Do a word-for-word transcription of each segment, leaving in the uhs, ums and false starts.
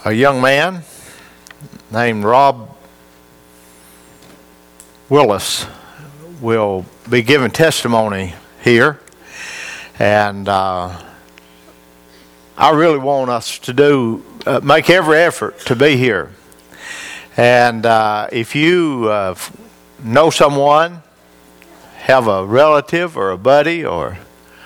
a young man named Rob Willis will be giving testimony here, and uh, I really want us to do uh, make every effort to be here. And uh, if you uh, know someone, have a relative or a buddy or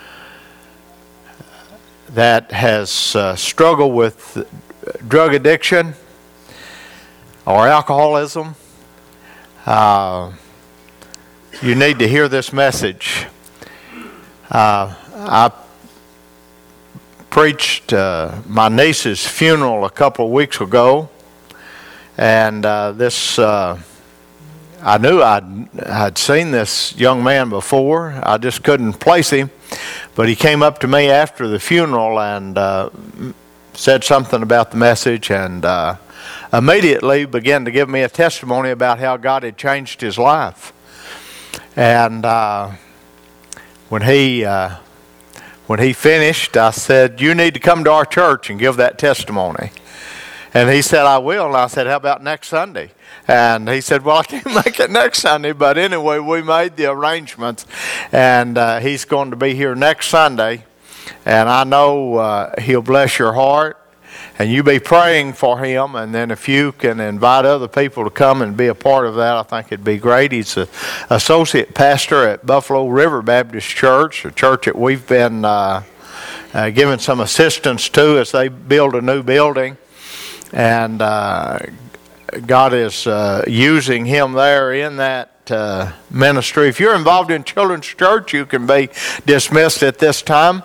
that has uh, struggled with drug addiction or alcoholism, uh, you need to hear this message. Uh, I preached uh, my niece's funeral a couple of weeks ago, and uh, this uh, I knew I'd, I'd seen this young man before. I just couldn't place him, but he came up to me after the funeral and uh, said something about the message, and uh, immediately began to give me a testimony about how God had changed his life. And uh, when he uh, when he finished, I said, "You need to come to our church and give that testimony." And he said, "I will." And I said, "How about next Sunday?" And he said, "Well, I can't make it next Sunday." But anyway, we made the arrangements. And uh, he's going to be here next Sunday. And I know uh, he'll bless your heart. And you be praying for him. And then if you can invite other people to come and be a part of that, I think it'd be great. He's an associate pastor at Buffalo River Baptist Church, a church that we've been uh, uh, giving some assistance to as they build a new building. And uh, God is uh, using him there in that uh, ministry. If you're involved in children's church, you can be dismissed at this time.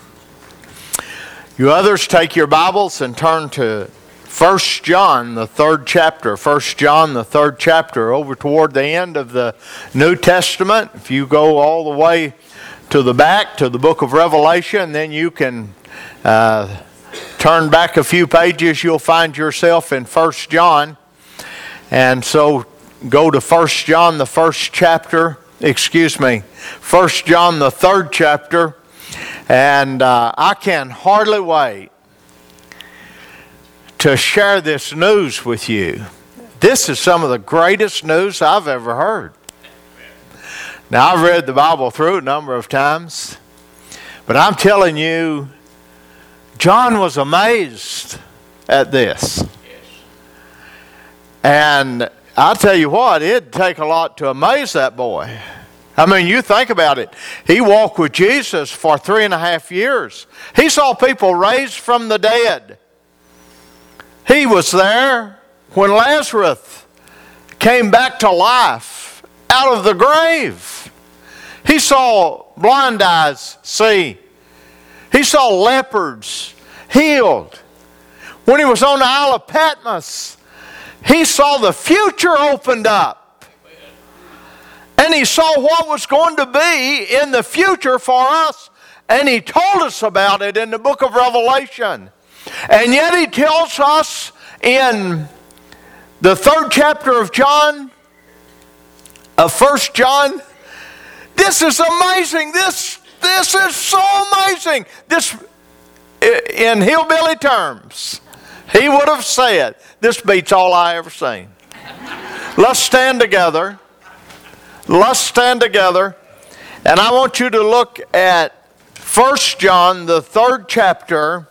You others, take your Bibles and turn to First John, the third chapter. First John, the third chapter, over toward the end of the New Testament. If you go all the way to the back to the book of Revelation, then you can uh, turn back a few pages. You'll find yourself in First John. And so go to First John, the first chapter. Excuse me, First John, the third chapter. And uh, I can hardly wait to share this news with you. This is some of the greatest news I've ever heard. Now, I've read the Bible through a number of times, but I'm telling you, John was amazed at this. And I'll tell you what, it'd take a lot to amaze that boy. I mean, you think about it. He walked with Jesus for three and a half years. He saw people raised from the dead. He was there when Lazarus came back to life out of the grave. He saw blind eyes see. He saw leopards healed. When he was on the Isle of Patmos, he saw the future opened up. And he saw what was going to be in the future for us. And he told us about it in the book of Revelation. And yet he tells us in the third chapter of John, of First John, this is amazing. This, this is so amazing. This, in hillbilly terms, he would have said, this beats all I ever seen. Let's stand together. Let's stand together, and I want you to look at First John, the third chapter,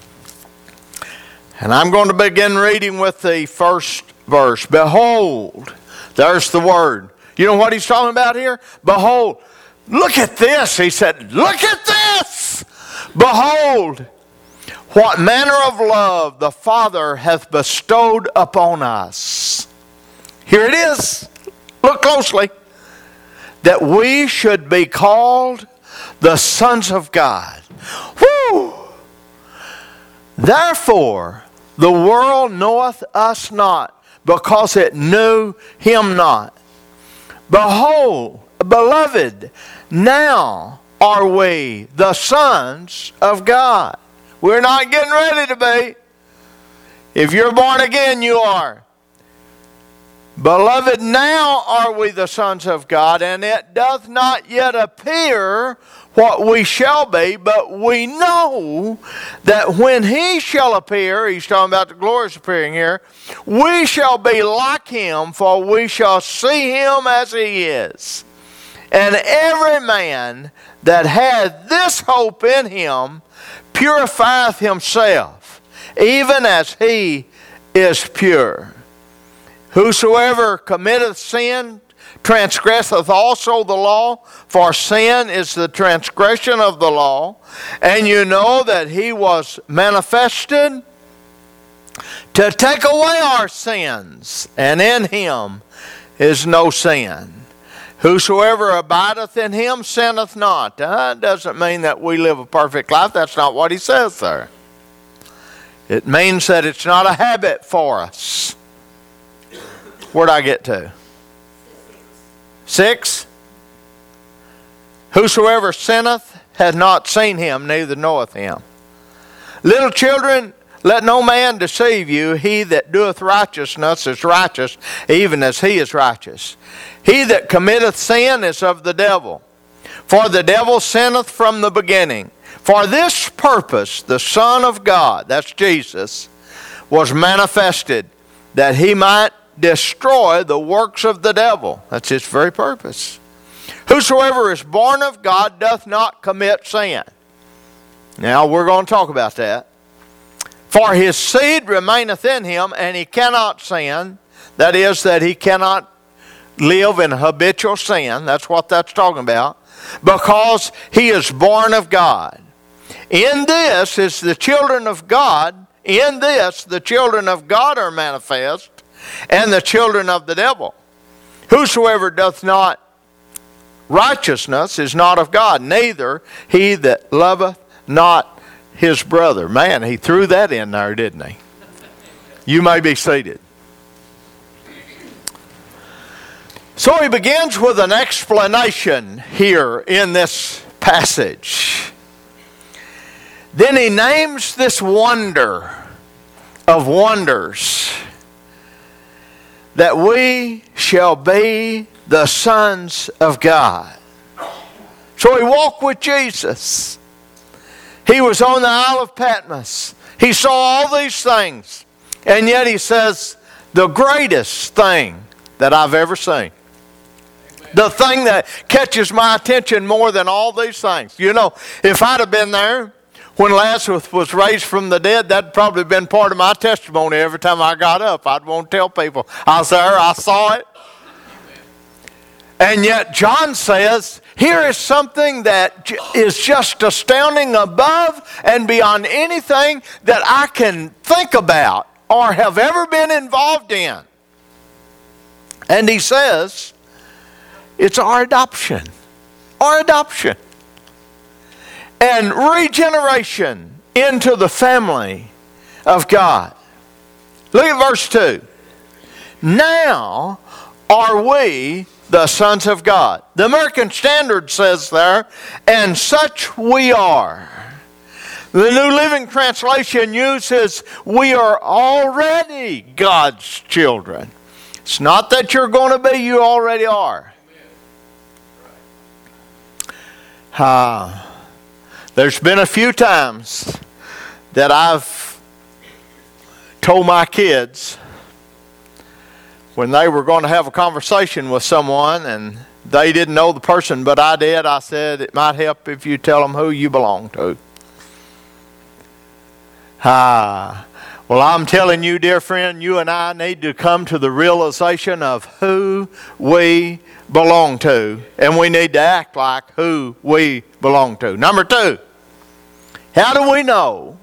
and I'm going to begin reading with the first verse. Behold, there's the word. You know what he's talking about here? Behold, look at this. He said, look at this. Behold, what manner of love the Father hath bestowed upon us. Here it is. Look closely. That we should be called the sons of God. Woo! Therefore, the world knoweth us not, because it knew him not. Behold, beloved, now are we the sons of God. We're not getting ready to be. If you're born again, you are. Beloved, now are we the sons of God, and it doth not yet appear what we shall be, but we know that when he shall appear, he's talking about the glorious appearing here, we shall be like him, for we shall see him as he is. And every man that hath this hope in him purifieth himself, even as he is pure. Whosoever committeth sin transgresseth also the law, for sin is the transgression of the law. And you know that he was manifested to take away our sins, and in him is no sin. Whosoever abideth in him sinneth not. That doesn't mean that we live a perfect life. That's not what he says there. It means that it's not a habit for us. Where'd I get to? Six. Whosoever sinneth hath not seen him, neither knoweth him. Little children, let no man deceive you. He that doeth righteousness is righteous, even as he is righteous. He that committeth sin is of the devil. For the devil sinneth from the beginning. For this purpose the Son of God, that's Jesus, was manifested, that he might destroy the works of the devil. That's his very purpose. Whosoever is born of God doth not commit sin. Now we're going to talk about that. For his seed remaineth in him, and he cannot sin. That is, that he cannot live in habitual sin. That's what that's talking about. Because he is born of God. In this is the children of God. In this the children of God are manifest, and the children of the devil. Whosoever doth not righteousness is not of God, neither he that loveth not his brother. Man, he threw that in there, didn't he? You may be seated. So he begins with an explanation here in this passage. Then he names this wonder of wonders, that we shall be the sons of God. So he walked with Jesus. He was on the Isle of Patmos. He saw all these things. And yet he says, the greatest thing that I've ever seen. Amen. The thing that catches my attention more than all these things. You know, if I'd have been there when Lazarus was raised from the dead, that'd probably been part of my testimony every time I got up. I'd want to tell people, I was there, I saw it. And yet John says, here is something that is just astounding, above and beyond anything that I can think about or have ever been involved in. And he says, it's our adoption. Our adoption. And regeneration into the family of God. Look at verse two. Now are we the sons of God. The American Standard says there, and such we are. The New Living Translation uses, we are already God's children. It's not that you're going to be, you already are. Uh, there's been a few times that I've told my kids, when they were going to have a conversation with someone and they didn't know the person but I did, I said, it might help if you tell them who you belong to. Ah, well, I'm telling you, dear friend, you and I need to come to the realization of who we belong to, and we need to act like who we belong to. Number two, how do we know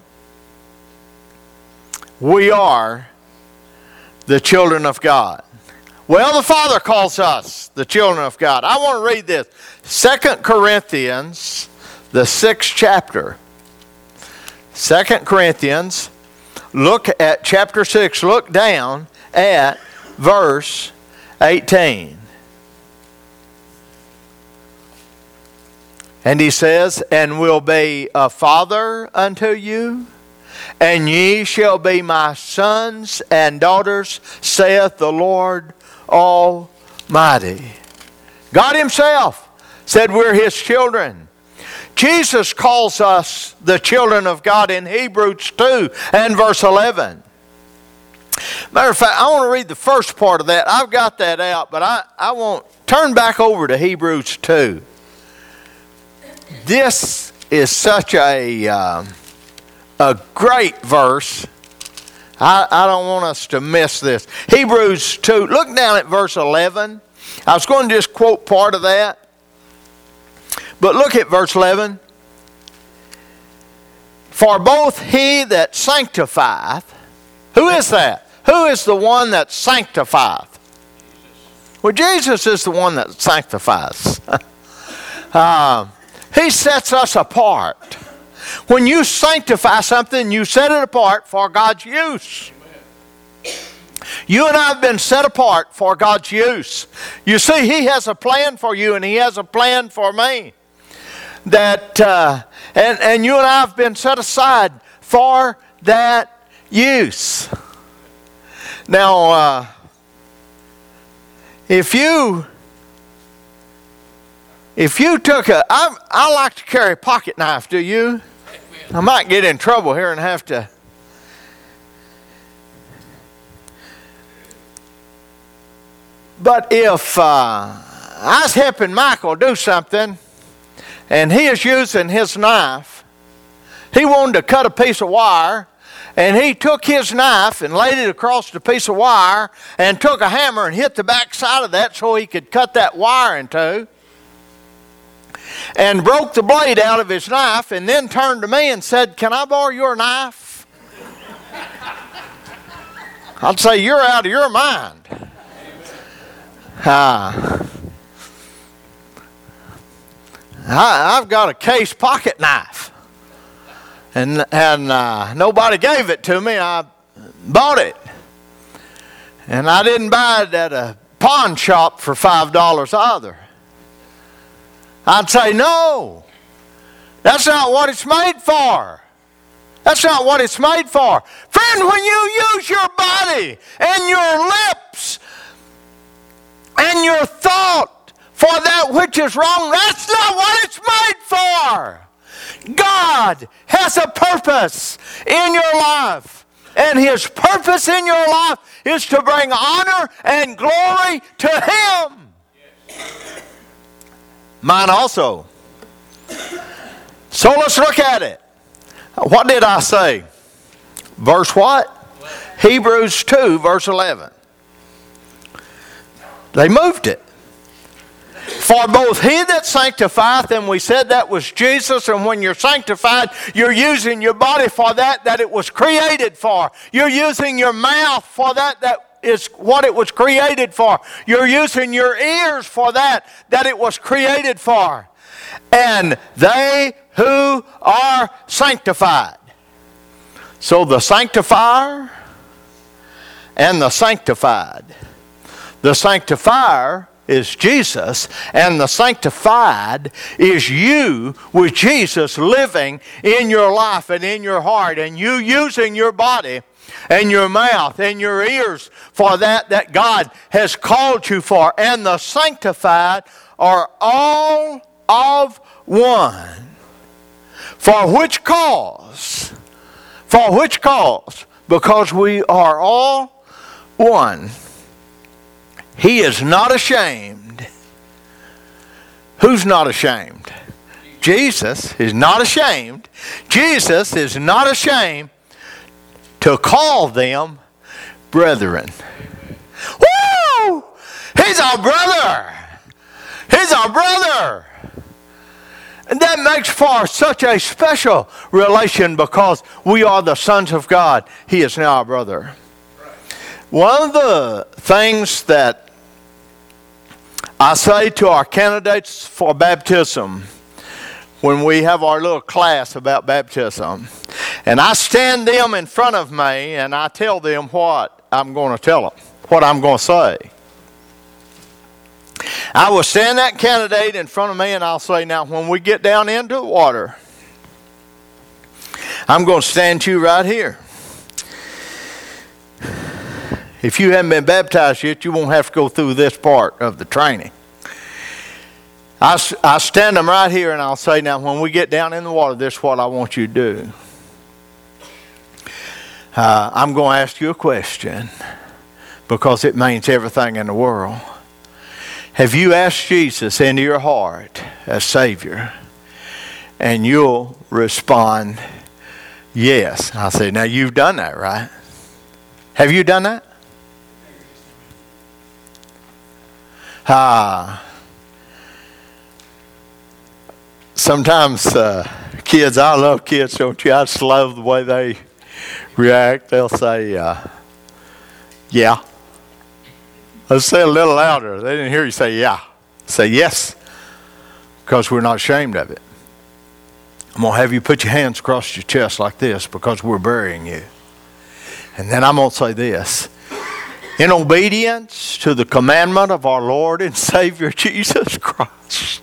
we are the children of God? Well, the Father calls us the children of God. I want to read this. Second Corinthians, the sixth chapter. Second Corinthians, look at chapter six. Look down at verse eighteen. And he says, and will be a father unto you, and ye shall be my sons and daughters, saith the Lord Almighty. God himself said we're his children. Jesus calls us the children of God in Hebrews two and verse eleven. Matter of fact, I want to read the first part of that. I've got that out, but I, I want turn back over to Hebrews two. This is such a, uh, a great verse. I, I don't want us to miss this. Hebrews two, look down at verse eleven. I was going to just quote part of that. But look at verse eleven. For both he that sanctifieth, who is that? Who is the one that sanctifieth? Well, Jesus is the one that sanctifies. uh, he sets us apart. When you sanctify something, you set it apart for God's use. You and I have been set apart for God's use. You see, He has a plan for you and He has a plan for me. That uh, and, and you and I have been set aside for that use. Now, uh, if you if you took a, I, I like to carry a pocket knife, do you? I might get in trouble here and have to. But if uh, I was helping Michael do something, and he is using his knife, he wanted to cut a piece of wire, and he took his knife and laid it across the piece of wire and took a hammer and hit the back side of that so he could cut that wire in two, and broke the blade out of his knife, and then turned to me and said, "Can I borrow your knife?" I'd say, "You're out of your mind." Uh, I, I've got a case pocket knife, and and uh, nobody gave it to me. I bought it, and I didn't buy it at a pawn shop for five dollars either. I'd say, "No, that's not what it's made for. That's not what it's made for." Friend, when you use your body and your lips and your thought for that which is wrong, that's not what it's made for. God has a purpose in your life, and His purpose in your life is to bring honor and glory to Him. Yes. Mine also. So let's look at it. What did I say? Verse what? Hebrews two, verse eleven. They moved it. For both he that sanctifieth, and we said that was Jesus, and when you're sanctified, you're using your body for that that it was created for. You're using your mouth for that that is what it was created for. You're using your ears for that that it was created for. And they who are sanctified. So the sanctifier and the sanctified. The sanctifier is Jesus, and the sanctified is you with Jesus living in your life and in your heart, and you using your body and your mouth and your ears for that that God has called you for. And the sanctified are all of one. For which cause? For which cause? Because we are all one. He is not ashamed. Who's not ashamed? Jesus is not ashamed. Jesus is not ashamed to call them brethren. Woo! He's our brother. He's our brother. And that makes for such a special relation because we are the sons of God. He is now our brother. One of the things that I say to our candidates for baptism when we have our little class about baptism, and I stand them in front of me and I tell them what I'm going to tell them, what I'm going to say. I will stand that candidate in front of me and I'll say, now when we get down into the water, I'm going to stand you right here. If you haven't been baptized yet, you won't have to go through this part of the training. I, I stand them right here and I'll say, now when we get down in the water, this is what I want you to do. Uh, I'm going to ask you a question because it means everything in the world. Have you asked Jesus into your heart as Savior? And you'll respond, yes. I say, now you've done that, right? Have you done that? Ah. Sometimes uh, kids, I love kids, don't you? I just love the way they react. They'll say, uh, yeah. Let's say a little louder. They didn't hear you say yeah. Say yes, because we're not ashamed of it. I'm going to have you put your hands across your chest like this because we're burying you. And then I'm going to say this. In obedience to the commandment of our Lord and Savior Jesus Christ,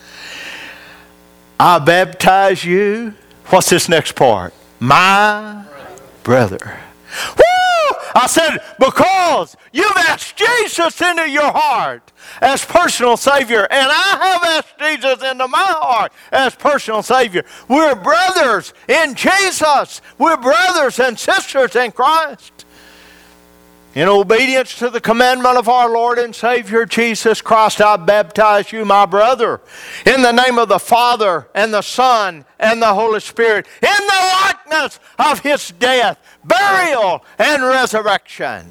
I baptize you. What's this next part? My brother. Woo! I said, because you've asked Jesus into your heart as personal Savior, and I have asked Jesus into my heart as personal Savior. We're brothers in Jesus. We're brothers and sisters in Christ. In obedience to the commandment of our Lord and Savior Jesus Christ, I baptize you, my brother, in the name of the Father and the Son and the Holy Spirit, in the likeness of His death, burial, and resurrection.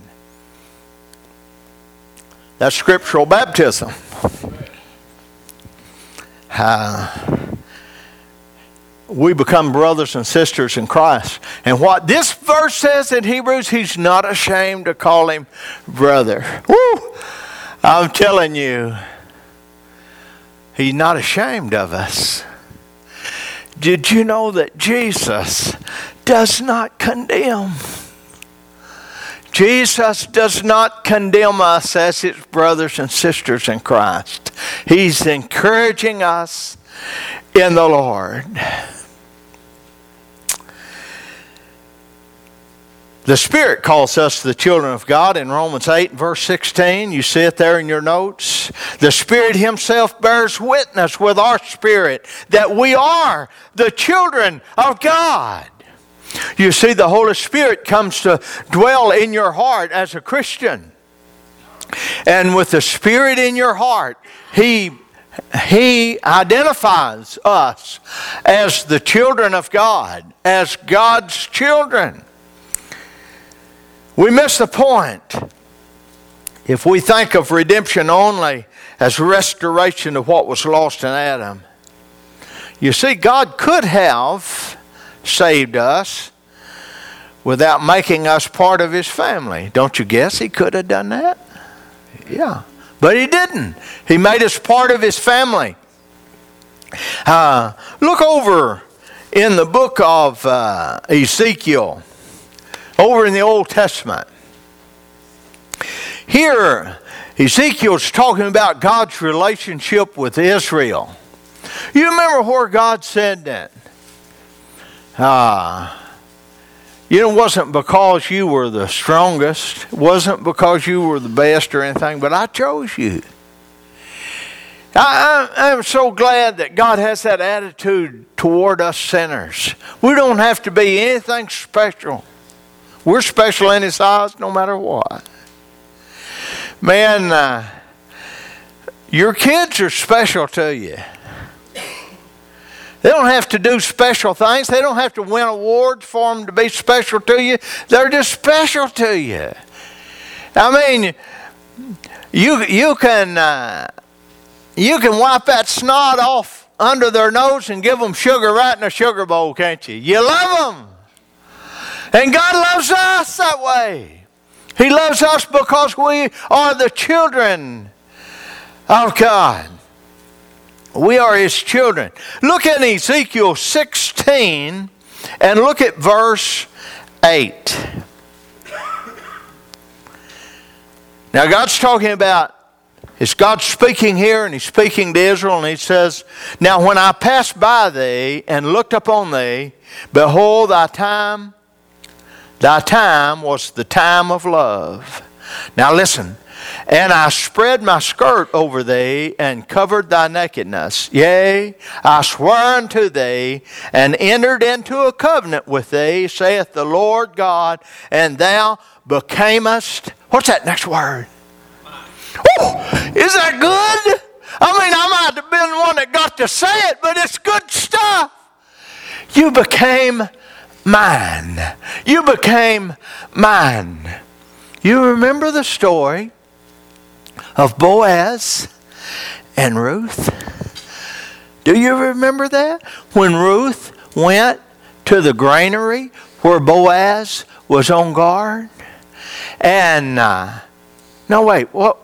That's scriptural baptism. Uh, we become brothers and sisters in Christ. And what this verse says in Hebrews, He's not ashamed to call him brother. Woo! I'm telling you, He's not ashamed of us. Did you know that Jesus does not condemn? Jesus does not condemn us as His brothers and sisters in Christ. He's encouraging us in the Lord. The Spirit calls us the children of God in Romans eight, verse sixteen. You see it there in your notes. The Spirit Himself bears witness with our spirit that we are the children of God. You see, the Holy Spirit comes to dwell in your heart as a Christian. And with the Spirit in your heart, He He identifies us as the children of God, as God's children. We miss the point if we think of redemption only as restoration of what was lost in Adam. You see, God could have saved us without making us part of His family. Don't you guess He could have done that? Yeah. But He didn't. He made us part of His family. Uh, look over in the book of uh, Ezekiel, over in the Old Testament. Here, Ezekiel's talking about God's relationship with Israel. You remember where God said that? Ah. Uh, You know, it wasn't because you were the strongest. It wasn't because you were the best or anything, but I chose you. I, I, I'm so glad that God has that attitude toward us sinners. We don't have to be anything special. We're special in His eyes no matter what. Man, uh, your kids are special to you. They don't have to do special things. They don't have to win awards for them to be special to you. They're just special to you. I mean, you you can uh, you can wipe that snot off under their nose and give them sugar right in a sugar bowl, can't you? You love them. And God loves us that way. He loves us because we are the children of God. We are His children. Look at Ezekiel sixteen and look at verse eight. Now God's talking about, it's God speaking here, and He's speaking to Israel, and He says, "Now when I passed by thee and looked upon thee, behold, thy time, thy time was the time of love." Now listen, And I spread my skirt over thee, and covered thy nakedness. Yea, I swore unto thee, and entered into a covenant with thee, saith the Lord God, and thou becamest, what's that next word? Ooh, is that good? I mean, I might have been one that got to say it, but it's good stuff. You became mine. You became mine. You remember the story of Boaz and Ruth? Do you remember that? When Ruth went to the granary where Boaz was on guard? And, uh, no wait, what,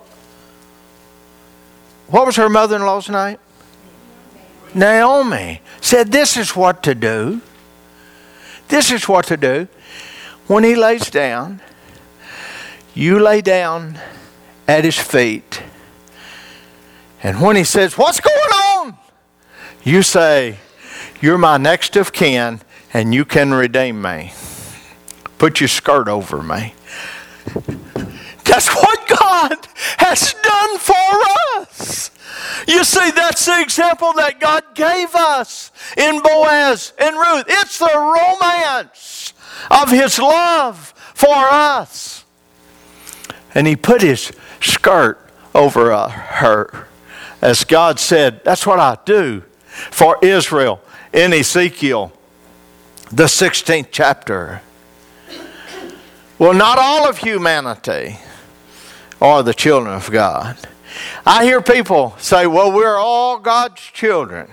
what was her mother-in-law's name? Naomi. Said, this is what to do. This is what to do. When he lays down, you lay down at his feet. And when he says, what's going on? You say, you're my next of kin, and you can redeem me. Put your skirt over me. That's what God has done for us. You see, that's the example that God gave us in Boaz and Ruth. It's the romance of his love for us. And he put his skirt over uh, her. As God said, that's what I do for Israel in Ezekiel, the sixteenth chapter. Well, not all of humanity are the children of God. I hear people say, well, we're all God's children.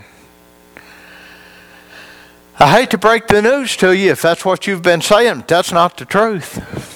I hate to break the news to you if that's what you've been saying, but that's not the truth.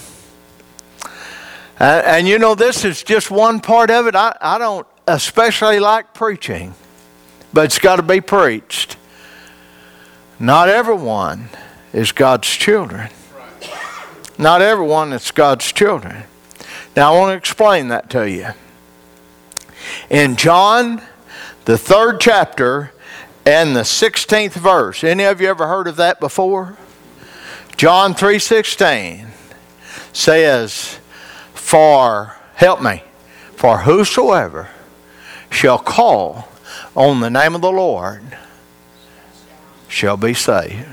And, and you know, this is just one part of it. I, I don't especially like preaching, but it's got to be preached. Not everyone is God's children. Not everyone is God's children. Now, I want to explain that to you. In John, the third chapter, and the sixteenth verse. Any of you ever heard of that before? John three sixteen says, For, help me, for whosoever shall call on the name of the Lord shall be saved.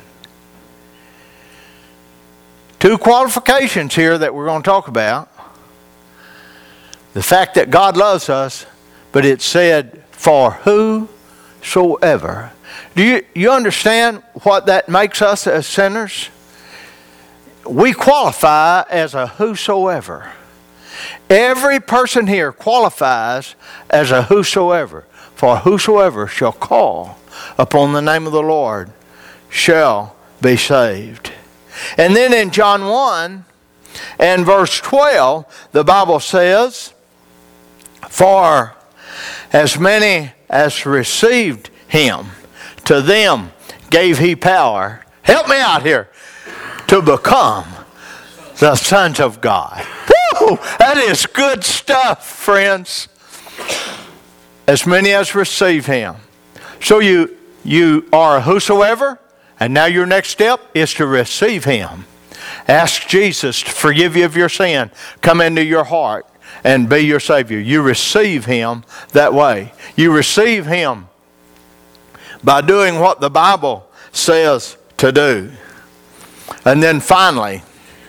Two qualifications here that we're going to talk about. The fact that God loves us, but it said, for whosoever. Do you, you understand what that makes us as sinners? We qualify as a whosoever. Every person here qualifies as a whosoever. For whosoever shall call upon the name of the Lord shall be saved. And then in John one and verse twelve, the Bible says, For as many as received him, to them gave he power. Help me out here. To become the sons of God. Woo! That is good stuff, friends. As many as receive him. So you, you are a whosoever, and now your next step is to receive him. Ask Jesus to forgive you of your sin. Come into your heart and be your Savior. You receive him that way. You receive him by doing what the Bible says to do. And then finally,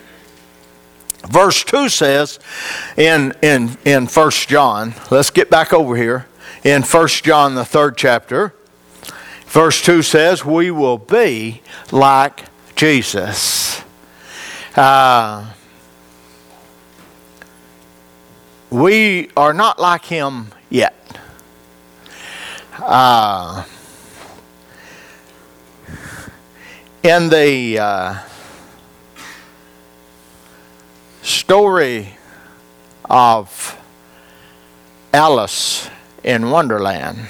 verse two says in, in, in First John, let's get back over here. In First John, the third chapter, verse two says, we will be like Jesus. Uh, we are not like him yet. Uh, in the uh, story of Alice in Wonderland,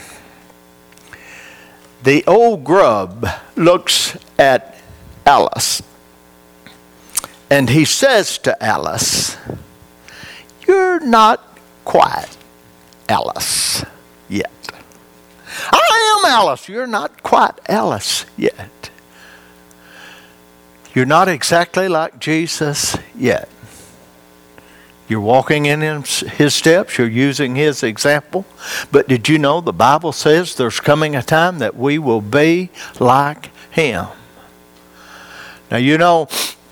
the old grub looks at Alice and he says to Alice, you're not quite Alice yet. I am Alice. You're not quite Alice yet. You're not exactly like Jesus yet. You're walking in His steps. You're using His example. But did you know the Bible says there's coming a time that we will be like Him? Now, you know,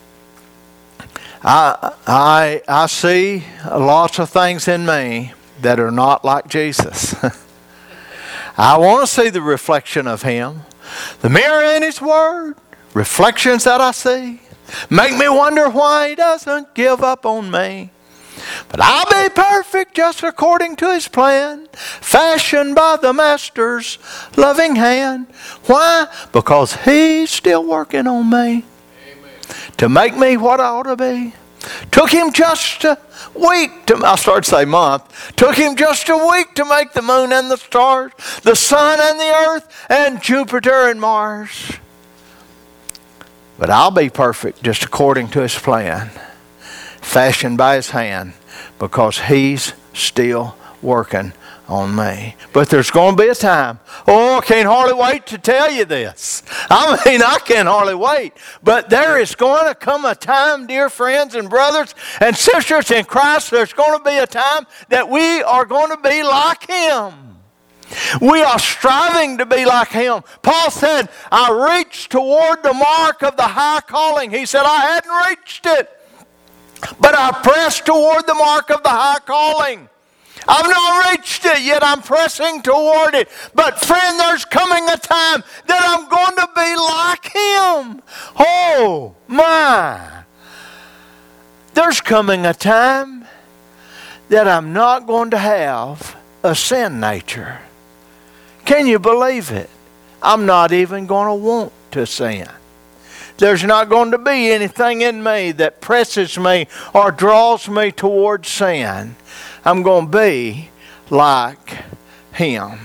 I, I, I see lots of things in me that are not like Jesus. I want to see the reflection of Him. The mirror in His Word, reflections that I see, make me wonder why He doesn't give up on me. But I'll be perfect just according to His plan, fashioned by the Master's loving hand. Why? Because He's still working on me. Amen. To make me what I ought to be. Took Him just a week to, I started to say month, took Him just a week to make the moon and the stars, the sun and the earth, and Jupiter and Mars. But I'll be perfect just according to His plan, fashioned by His hand, because He's still working on me. But there's going to be a time. Oh, I can't hardly wait to tell you this. I mean, I can't hardly wait. But there is going to come a time, dear friends and brothers and sisters in Christ, there's going to be a time that we are going to be like Him. We are striving to be like Him. Paul said, I reached toward the mark of the high calling. He said, I hadn't reached it, but I pressed toward the mark of the high calling. I've not reached it yet. I'm pressing toward it. But friend, there's coming a time that I'm going to be like Him. Oh, my. There's coming a time that I'm not going to have a sin nature. Can you believe it? I'm not even going to want to sin. There's not going to be anything in me that presses me or draws me towards sin. I'm going to be like Him.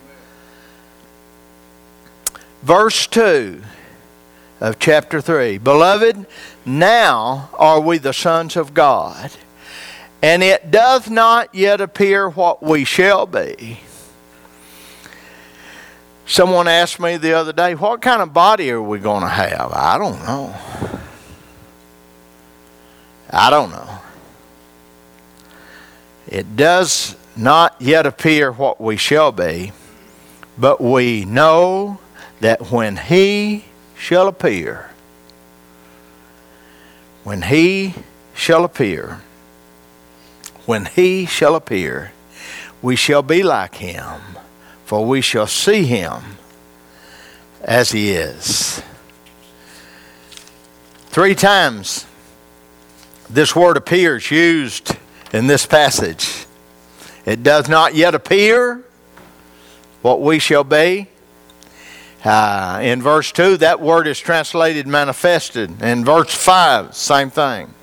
Verse two of chapter three. Beloved, now are we the sons of God, and it doth not yet appear what we shall be. Someone asked me the other day, what kind of body are we going to have? I don't know. I don't know. It does not yet appear what we shall be, but we know that when He shall appear, when He shall appear, when He shall appear, we shall be like Him, for we shall see Him as He is. Three times this word appears used in this passage. It does not yet appear what we shall be. Uh, in verse two, that word is translated manifested. In verse five, same thing.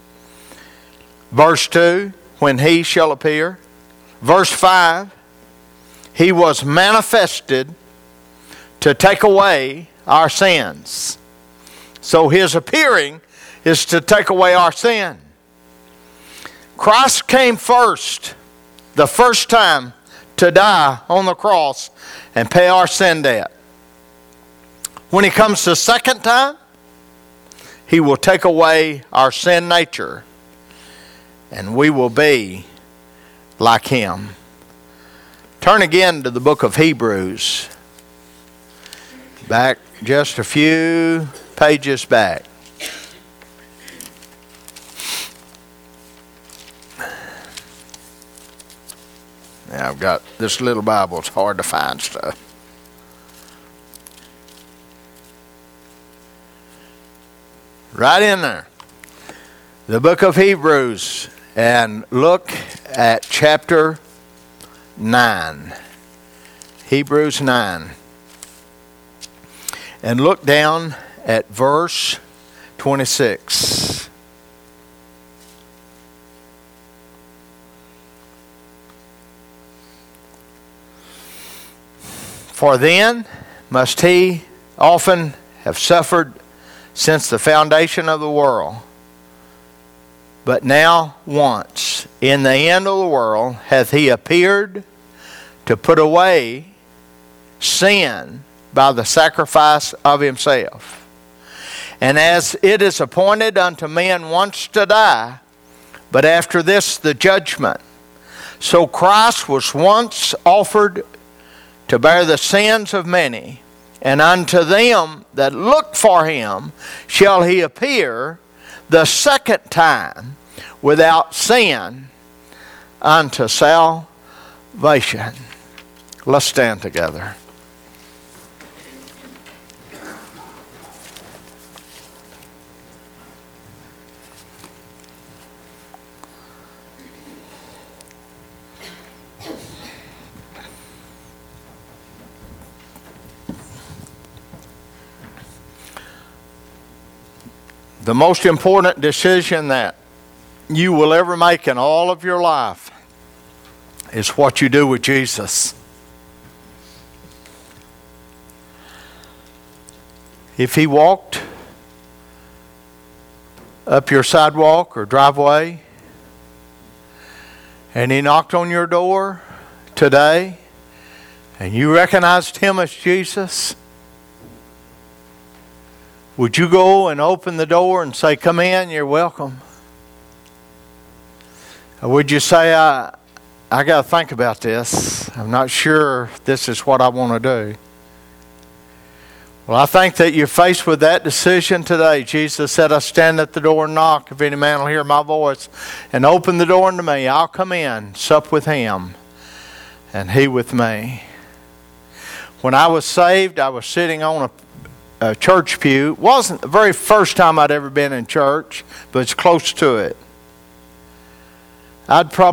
Verse two, when He shall appear. Verse five, He was manifested to take away our sins. So His appearing is to take away our sin. Christ came first, the first time, to die on the cross and pay our sin debt. When He comes the second time, He will take away our sin nature, and we will be like Him. Turn again to the book of Hebrews. Back just a few pages back. Now I've got this little Bible. It's hard to find stuff. Right in there. The book of Hebrews. And look at chapter nine. Hebrews nine. And look down at verse twenty-six. For then must He often have suffered since the foundation of the world. But now once, in the end of the world, hath He appeared to put away sin by the sacrifice of Himself. And as it is appointed unto men once to die, but after this the judgment. So Christ was once offered to bear the sins of many, and unto them that look for him shall he appear the second time without sin unto salvation. Let's stand together. The most important decision that you will ever make in all of your life is what you do with Jesus. If he walked up your sidewalk or driveway and he knocked on your door today and you recognized him as Jesus, would you go and open the door and say, "Come in, you're welcome"? Or would you say, I, I got to think about this. I'm not sure this is what I want to do. Well, I think that you're faced with that decision today. Jesus said, "I stand at the door and knock. If any man will hear my voice and open the door unto me, I'll come in, sup with him, and he with me." When I was saved, I was sitting on a A church pew. It wasn't the very first time I'd ever been in church, but it's close to it. I'd probably